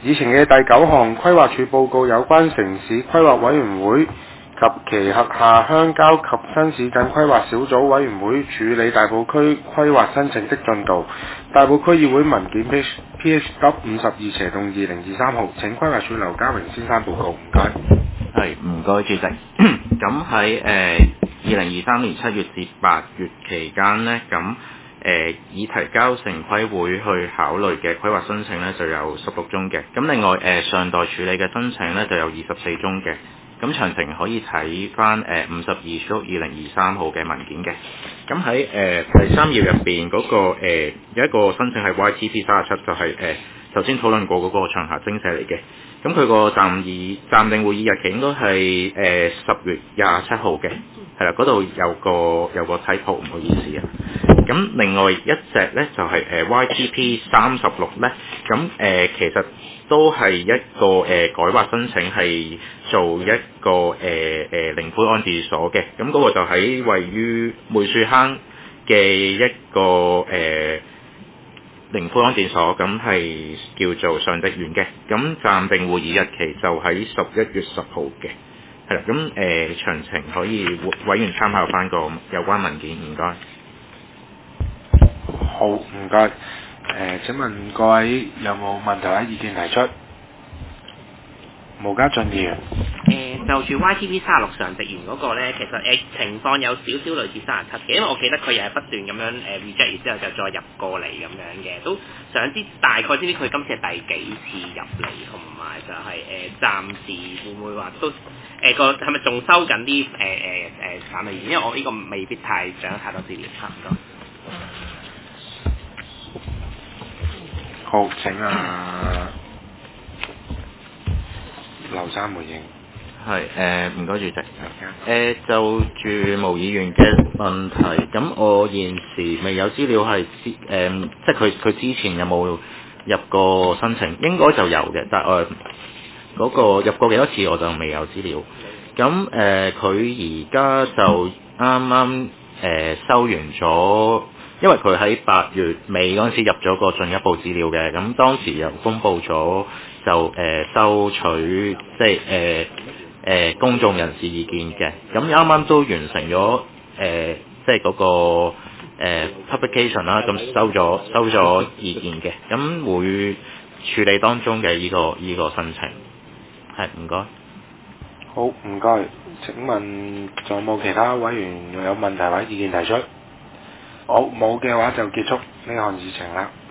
議程嘅第9項規劃署報告有關城市規劃委員會及其轄下鄉郊及新市鎮規劃小組委員會處理大埔區規劃申請的進度。大埔區議會文件 PHW52/2023 號，請規劃署劉家榮先生報告，唔該。 係，唔該主席。咁喺2023年7月至8月期間呢，咁已提交城規會去考慮嘅規劃申請呢，就有16宗嘅。咁另外尚待處理嘅申請呢，就有24宗嘅。咁詳情可以睇翻52/2023號嘅文件嘅。咁喺第3頁入邊嗰個有一個申請係 YTP 37，就係頭先討論過嗰個場下徵社嚟嘅。咁佢個暫定會議日期應該係10月27號嘅，係啦，嗰度有個 typo， 唔好意思啊。咁另外一隻咧就係YTP 36咧，咁其實都係一個改劃申請，係做一個靈灰安置所嘅。咁嗰個就喺位於梅樹坑嘅一個靈灰安置所，咁係叫做上迪苑嘅。咁暫定會議日期就喺11月10號嘅，係啦。咁詳情可以委員參考翻個有關文件，唔該。 好，唔該。請問各位有冇問題或者意見提出？毛家俊議員。 就住 YTP 36上迪園嗰個咧，其實情況有少少類似37嘅，因為我記得佢又係不斷咁樣reject，然之後就再入過嚟咁樣嘅，都想知大概知唔知佢今次係第幾次入嚟，同埋就係暫時會唔會話都個係咪仲收緊啲反例？因為我呢個未必太掌握太多資料，差唔多。 好，請劉生回應。 係唔該主席。就住毛議員嘅問題，咁我現時未有資料係即係佢之前有冇入過申請，應該就有嘅，但係嗰個入過幾多次我就未有資料。咁佢而家就啱啱收完咗，因為佢喺8月尾嗰陣時入咗個進一步資料嘅，咁當時又公佈咗就收取即係公眾人士意見嘅，咁啱啱都完成咗即係嗰個publication 啦，咁收咗意見嘅，咁會處理當中嘅呢個申請，係唔該。 好，唔該。請問仲有冇其他委員有問題或者意見提出？好，冇嘅話就結束呢項議程啦。